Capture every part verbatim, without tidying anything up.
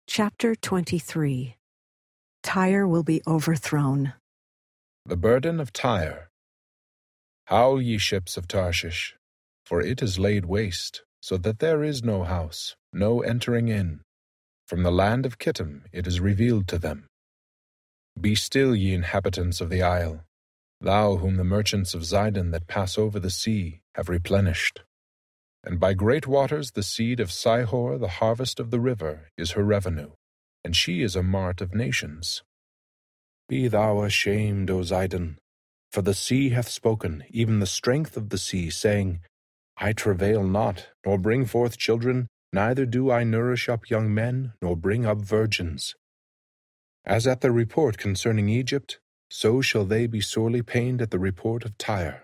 Chapter twenty-three. Tyre will be overthrown. The burden of Tyre. Howl, ye ships of Tarshish, for it is laid waste, so that there is no house, no entering in. From the land of Kittim it is revealed to them. Be still, ye inhabitants of the isle, thou whom the merchants of Zidon that pass over the sea have replenished. And by great waters the seed of Sihor, the harvest of the river, is her revenue, and she is a mart of nations. Be thou ashamed, O Zidon, for the sea hath spoken, even the strength of the sea, saying, I travail not, nor bring forth children, neither do I nourish up young men, nor bring up virgins. As at the report concerning Egypt, so shall they be sorely pained at the report of Tyre.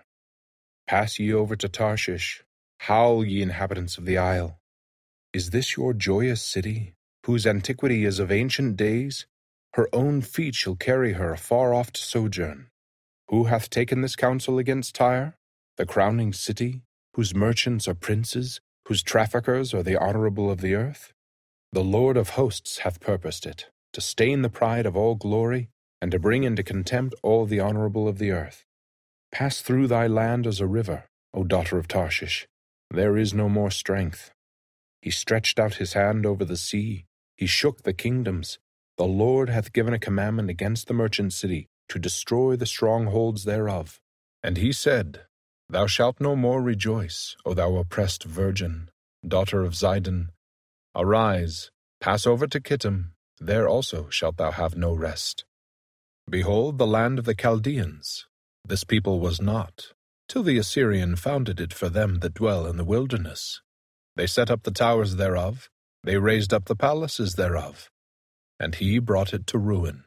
Pass ye over to Tarshish, howl, ye inhabitants of the isle. Is this your joyous city, whose antiquity is of ancient days? Her own feet shall carry her afar off to sojourn. Who hath taken this counsel against Tyre? The crowning city, whose merchants are princes, whose traffickers are the honorable of the earth? The Lord of hosts hath purposed it, to stain the pride of all glory, and to bring into contempt all the honorable of the earth. Pass through thy land as a river, O daughter of Tarshish. There is no more strength. He stretched out his hand over the sea. He shook the kingdoms. The Lord hath given a commandment against the merchant city, to destroy the strongholds thereof. And he said, Thou shalt no more rejoice, O thou oppressed virgin, daughter of Zidon. Arise, pass over to Kittim, there also shalt thou have no rest. Behold the land of the Chaldeans. This people was not, till the Assyrian founded it for them that dwell in the wilderness. They set up the towers thereof, they raised up the palaces thereof, and he brought it to ruin.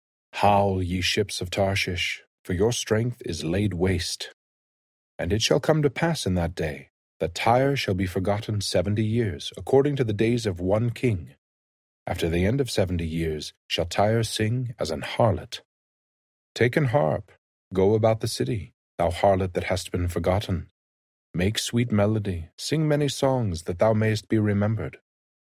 Howl, ye ships of Tarshish, for your strength is laid waste. And it shall come to pass in that day, that Tyre shall be forgotten seventy years, according to the days of one king. After the end of seventy years shall Tyre sing as an harlot. Take an harp, go about the city, thou harlot that hast been forgotten. Make sweet melody, sing many songs, that thou mayest be remembered.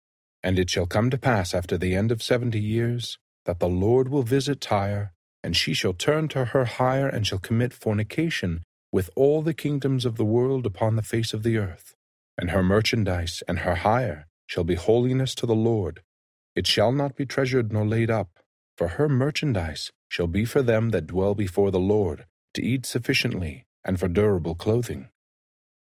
And it shall come to pass after the end of seventy years, that the Lord will visit Tyre, and she shall turn to her hire, and shall commit fornication with all the kingdoms of the world upon the face of the earth. And her merchandise and her hire shall be holiness to the Lord. It shall not be treasured nor laid up, for her merchandise shall be for them that dwell before the Lord, to eat sufficiently, and for durable clothing.